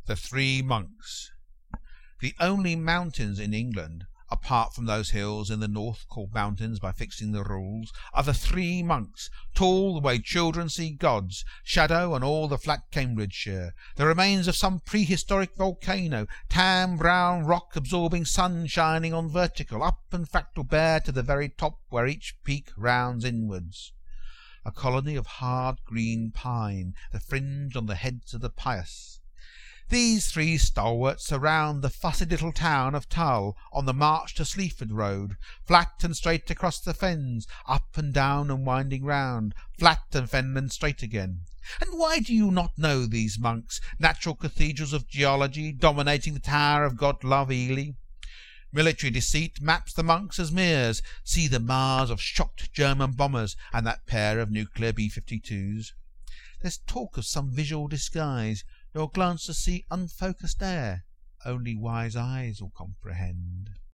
The Three Monks. The only mountains in England, apart from those hills in the north called mountains by fixing the rules, are the Three Monks, tall the way children see gods, shadow on all the flat Cambridgeshire, the remains of some prehistoric volcano, tan brown rock absorbing sun shining on vertical, up and fractal bare to the very top where each peak rounds inwards. A colony of hard green pine, the fringe on the heads of the pious. These three stalwarts surround the fussy little town of Tull on the march to Sleaford Road, flat and straight across the fens, up and down and winding round, flat and fen and straight again. And why do you not know these monks, natural cathedrals of geology, dominating the Tower of God Love Ely? Military deceit maps the monks as meres. See the Mars of shocked German bombers and that pair of nuclear B-52s. There's talk of some visual disguise. Your glance to see unfocused air, only wise eyes will comprehend.